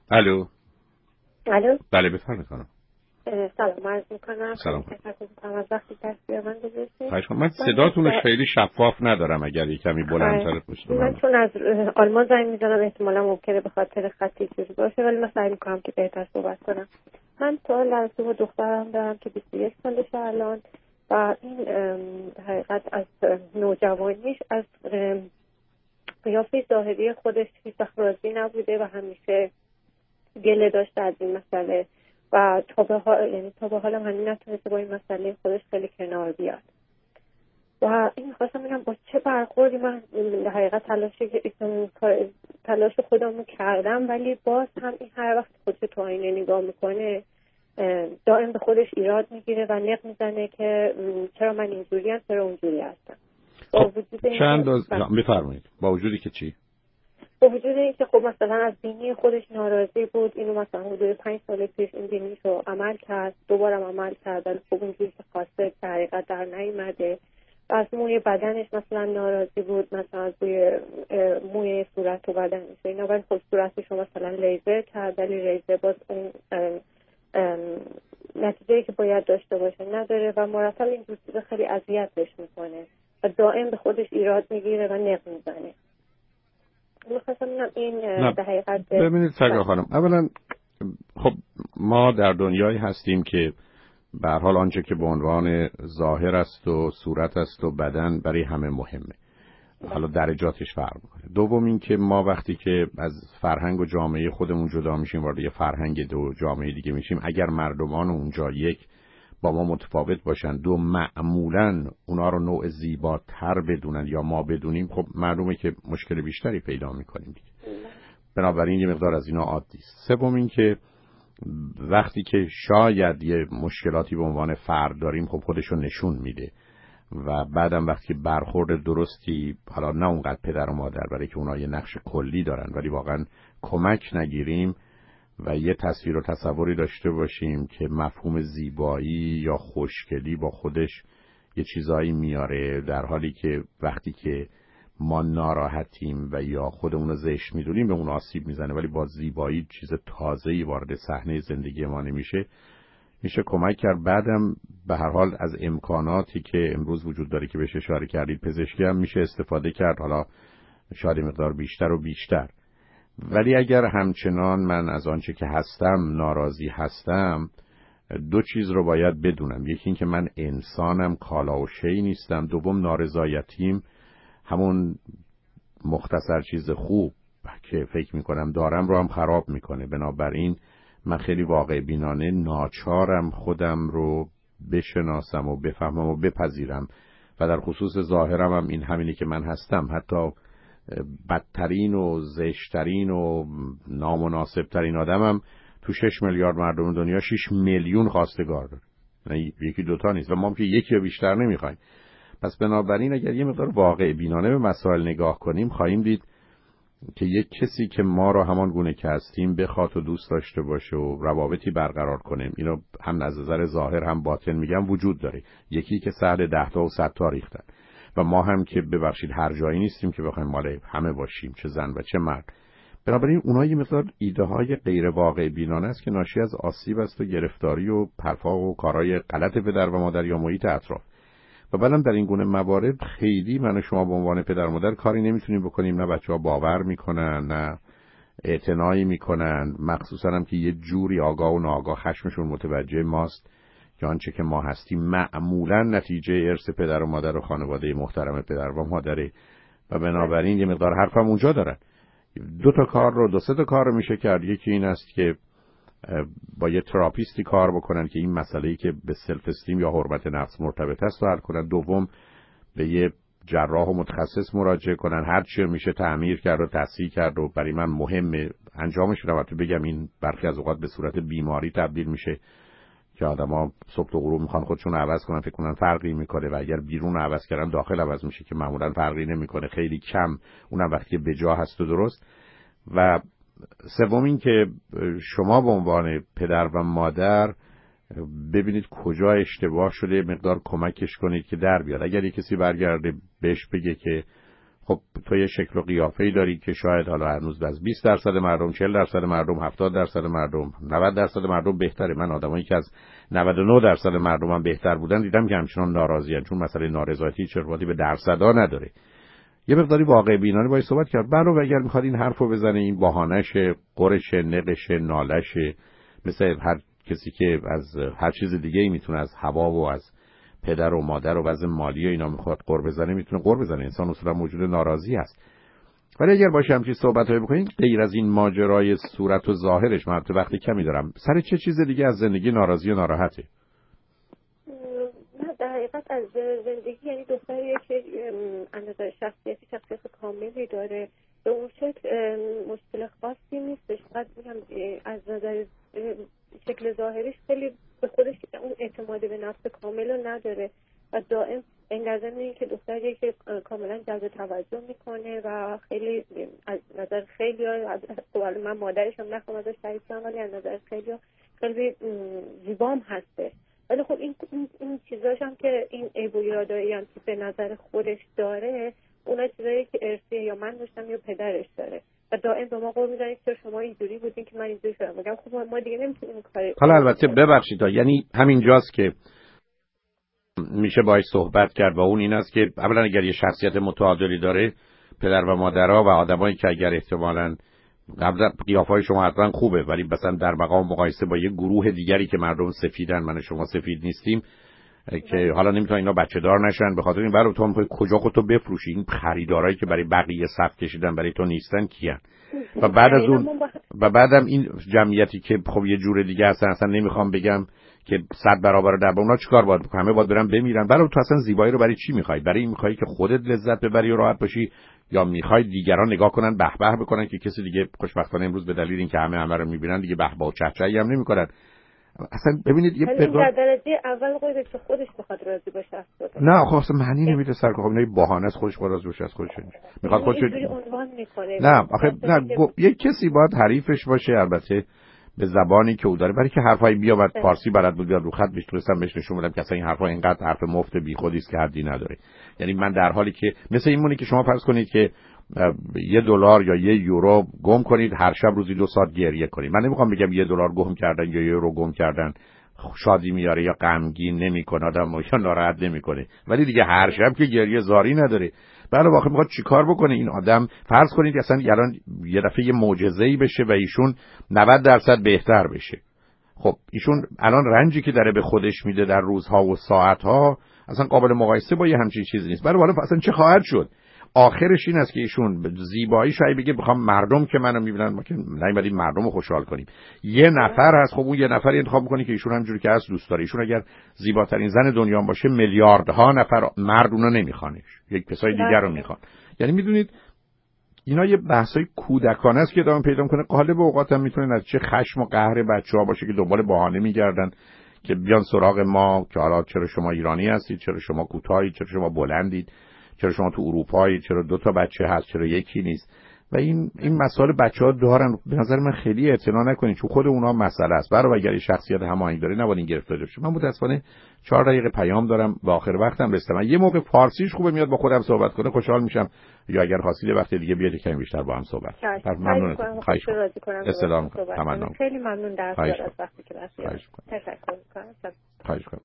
الو. الو. بله بفرمایید خانم. سلام عرض میکنم. سلام. تشکر میکنم از وقتی تصویر من گذاشتید. خواهش می‌کنم. من صداتون رو خیلی شفاف ندارم، اگر کمی بلندتر پشت من چون از آلمان زنگ میزنم احتمالا ممکنه به خاطر خطی جوری باشه، ولی من سعی میکنم که بهتر صحبت کنم. من سوال در رابطه با دخترم دارم که 21 سالشه الان و این حقیقت از نوجوانیش از قیافه ظاهری خودش هیچ وقت راضی نبوده و همیشه گله داشته از این مسئله و تا به حال همین نتونسته با این مسئله خودش خیلی کنار بیاد و این میخواستم بگم با چه برخوردی من در حقیقت تلاش خودمو کردم، ولی باز هم این هر وقت خودش تو آینه نگاه میکنه دائم به خودش ایراد میگیره و نق میزنه که چرا من اینجوریم، چرا اونجوری هستم. چند بفرمایید. با وجودی که چی؟ با وجود اینکه خب مثلا از بینی خودش ناراضی بود، اینو مثلا حدود 5 سال پیش این بینیشو عمل کرد، دوبارم عمل کرد، ولی خب اونجوری که خواسته در حقیقت در نیومده. از موی بدنش مثلا ناراضی بود، مثلا از موی صورت و بدنش اینا، ولی خب صورتشو مثلا لیزر کرد، ولی لیزر باز اون نتیجه‌ای که باید داشته باشه نداره و مرتب این چیزا خیلی اذیتش میکنه و دائم به خودش ایراد میگیره و نق میزنه. می‌خواستم این در حقیقت ببینید سرکار خانم، اولا خب ما در دنیایی هستیم که به هر حال آنچه که به عنوان ظاهر است و صورت است و بدن برای همه مهمه. حالا درجاتش فرق می‌کنه. دوم این که ما وقتی که از فرهنگ و جامعه خودمون جدا میشیم وارد یه فرهنگ دو جامعه دیگه میشیم، اگر مردمان اونجا یک با ما متفاوت باشن، دو معمولاً اونا رو نوع زیباتر بدونن یا ما بدونیم، خب معلومه که مشکل بیشتری پیدا میکنیم دیگه. بنابراین یه مقدار از اینا عادی است. سوم این که وقتی که شاید یه مشکلاتی به عنوان فرد داریم، خب خودشو نشون میده و بعدم وقتی برخورد درستی، حالا نه اونقدر پدر و مادر برای که اونا یه نقش کلی دارن، ولی واقعا کمک نگیریم و یه تصویر و تصوری داشته باشیم که مفهوم زیبایی یا خوشگلی با خودش یه چیزایی میاره، در حالی که وقتی که ما ناراحتیم و یا خودمون رو زشت میدونیم به اون آسیب میزنه، ولی با زیبایی چیز تازه‌ای وارد صحنه زندگی ما نمیشه، میشه کمک کرد. بعدم به هر حال از امکاناتی که امروز وجود داره که بهش اشاره کردید، پزشکی هم میشه استفاده کرد، حالا شاید مقدار بیشتر و بیشتر. ولی اگر همچنان من از آنچه که هستم ناراضی هستم، دو چیز رو باید بدونم. یکی این که من انسانم، کالا و شی نیستم. دوم نارضایتیم همون مختصر چیز خوب که فکر میکنم دارم رو هم خراب میکنه. بنابراین من خیلی واقع بینانه ناچارم خودم رو بشناسم و بفهمم و بپذیرم و در خصوص ظاهرم هم این همینی که من هستم. حتی بدترین و زشترین و نامناسبترین آدمم تو 6 میلیارد مردم دنیا 6 میلیون خواستگار داره، یعنی یکی دوتا نیست و ما که یکی یا بیشتر نمیخوایم. پس بنابراین اگر یه مقدار واقع بینانه به مسائل نگاه کنیم، خواهیم دید که یک کسی که ما رو همان گونه که هستیم بخواد و دوست داشته باشه و روابطی برقرار کنیم، اینو هم از نظر ظاهر هم باطن میگم وجود داره. یکی که سهل 10 تا و 100 تا ریختن و ما هم که ببخشید هر جایی نیستیم که بخوایم مال همه باشیم، چه زن و چه مرد. بنابراین اونها یه مقدار ایده های غیر واقع بینانه است که ناشی از آسیب است و گرفتاری و پرفاق و کارهای غلط پدر و مادر یا محیط اطراف. و بعدم در این گونه موارد خیلی من و شما به عنوان پدر و مادر کاری نمیتونیم بکنیم، نه بچه‌ها باور میکنن نه اعتنایی میکنن، مخصوصا هم که یه جوری آگاه و ناآگاه خشمشون متوجه ماست که آنچه که ما هستیم معمولا نتیجه ارث پدر و مادر و خانواده محترم پدر و مادره و بنابراین یه مقدار حرفم اونجا دارن. دو سه تا کار رو میشه کرد. یکی این است که با یه تراپیستی کار بکنن که این مسئله‌ای که به سلف استیم یا حرمت نفس مرتبط است رو حل کنن. دوم به یه جراح و متخصص مراجعه کنن، هر چی میشه تعمیر کرد و تصحیح کرد و برای من مهمه انجامش رو بگم. این برخی از اوقات به صورت بیماری تبدیل میشه که آدما صبح و غروب میخوان خودشون رو عوض کنن، فکر کنن فرقی میکنه و اگر بیرون رو عوض کردن داخل عوض میشه که معمولا فرقی نمیکنه، خیلی کم، اونم وقتی به جا هست و درست. و سوم این که شما به عنوان پدر و مادر ببینید کجا اشتباه شده، مقدار کمکش کنید که در بیاد. اگر یک کسی برگرده بهش بگه که خب تو یه شکل و قیافه‌ای داری که شاید حالا هنوز از 20% مردم، 40% مردم، 70% مردم، 90% مردم بهتره. من آدمایی که از 99% مردم هم بهتر بودن دیدم که همچنان ناراضی‌ان، چون مسئله نارضایتی چه ارتباطی به درصدا نداره. یه مقداری واقع بینانه باید صحبت کرد. برو اگر میخواد این حرفو بزنه، این بهانه‌شه، قرش، نقش، نالشه، مثل هر کسی که از هر چیز دیگه‌ای میتونه، از هوا و از پدر و مادر و وضع مالی و اینا میخواد قرب بزنه، میتونه قرب بزنه. انسان اصولا موجود ناراضی است. ولی اگر باشه همچین صحبتایی بکنین، غیر از این ماجرای صورت و ظاهرش، من تو وقتی کمی دارم، سر چه چیز دیگه از زندگی ناراضی و ناراحته؟ نه در حقیقت از زندگی، یعنی دختریه که از نظر شخصیت کاملی داره، به اون شکل مشکل خاصی نیستش. فقط میگم از نظر شکل ظاهریش خیلی به خودش اون اعتماد به نفس کامل رو نداره و دائم انگازه میگه که دختریه که کاملا جلب توجه میکنه و خیلی از نظر خیلی من مادرشم نخوام ازش تعریف کنم، ولی از نظر خیلی زیبام هسته. ولی خب این چیزاش هم که این عیب و ایرادایی هم که به نظر خودش داره، اونا چیزایی که ارثیه، یا من داشتم یا پدرش داره و دائم به ما قول میدن که شما اینجوری بودین که من اینجوری شدم. میگم خب ما دیگه نمیتونیم کاری. حالا البته ببخشید، یعنی همینجاست که میشه باهاش صحبت کرد و اون این است که اولا اگر یه شخصیت متعادلی داره، پدر و مادرها و آدمایی که اگر احتمالاً قبلا قیافه‌های شما حتما خوبه، ولی مثلا در مقام مقایسه با یه گروه دیگری که مردم سفیدن، من و شما سفید نیستیم، که حالا نمیتونن اینا بچه دار نشن، به خاطر این برای تو میخوای کجا خودتو بفروشی. این خریدارایی که برای بقیه صف کشیدن برای تو نیستن کیان؟ و بعد از اون و بعدم این جمعیتی که خب یه جور دیگه هستن، اصلا نمیخوام بگم که 100 برابر در با اونا چیکار باید بکنم، همه باید برن بمیرن. برای تو اصلا زیبایی رو برای چی میخوای؟ برای این میخوای که خودت لذت ببری و راحت باشی، یا میخوای دیگران نگاه کنن به به بکنن که کسی دیگه خوشبختانه امروز به دلیل اینکه همه رو میبینن دیگه به به و چهچهی هم نمیکنن؟ اصلا ببینید یه در درجه اول خودش بخواد راضی باشه. نه خب اصلا معنی نمیده سر که خب اینا بهانه است، خودش راضی باشه از خودش میخواد خودش نه آخه نه یه کسی باید حریفش باشه، البته به زبانی که او داره، برای که حرفای بیاد فارسی بلد بود بیاد رو خط میتونستم بهش نشون بدم که اصلا این حرفا اینقدر حرف مفت بیخودی است که حدی نداره. یعنی من در حالی که مثل این مونی که شما فرض کنید که $1 یا €1 گم کنید، هر شب روزی 2 ساعت گریه کنید. من نمیخوام بگم $1 گم کردن یا €1 گم کردن شادی میاره یا غمگین نمیکنه آدم یا ناراحت نمیکنه، ولی دیگه هر شب که گریه زاری نداره. برای واقع میخواد چیکار بکنه این آدم؟ فرض کنید اصلا الان یه دفعه یه معجزه‌ای بشه و ایشون 90% بهتر بشه. خب ایشون الان رنجی که داره به خودش میده در روزها و ساعتها اصلا قابل مقایسه با یه همچین چیزی نیست. برای واقع اصلا چه خواهد شد؟ آخرش این است که ایشون زیبایی شاید بگه بخوام مردم که منو میبینن، ما که نمی‌بینیم مردم رو خوشحال کنیم. یه نفر هست، خب اون یه نفر انتخاب می‌کنه که ایشون همونجوری که هست دوست داره. ایشون اگر زیباترین زن دنیا باشه میلیاردها نفر مرد اونو نمیخوانش، یک کسای دیگر رو میخوان. یعنی میدونید اینا یه بحثای کودکانه است که ادامه پیدا می‌کنه. غالب اوقات هم میتونه از چه خشم و قهر بچه‌ها باشه که دنبال بهانه میگردن که بیان سراغ ما که حالا چرا شما ایرانی هستید، چرا شما کوتاهید، چرا شما بلندید، چرا شما تو اروپایی، چرا 2 تا بچه هست، چرا یکی نیست. و این مسائل بچه‌ها دارن. به نظر من خیلی اعتنا نکنید چون خود اونها مسئله است. برای اگر شخصیت هماهنگ داره نباید این گرفتاری بشه. من متأسفانه 4 دقیقه پیام دارم و آخر وقتم رسیدم. یه موقع فارسیش خوبه میاد با خودم صحبت کنه، خوشحال میشم. یا اگر خواستید وقت دیگه بیاد کمی بیشتر با هم صحبت کنیم. ممنونم. خواهش می‌کنم. استلام. تمام. خیلی ممنون در از وقتی که تشکر می‌کنم. خواهش می‌کنم.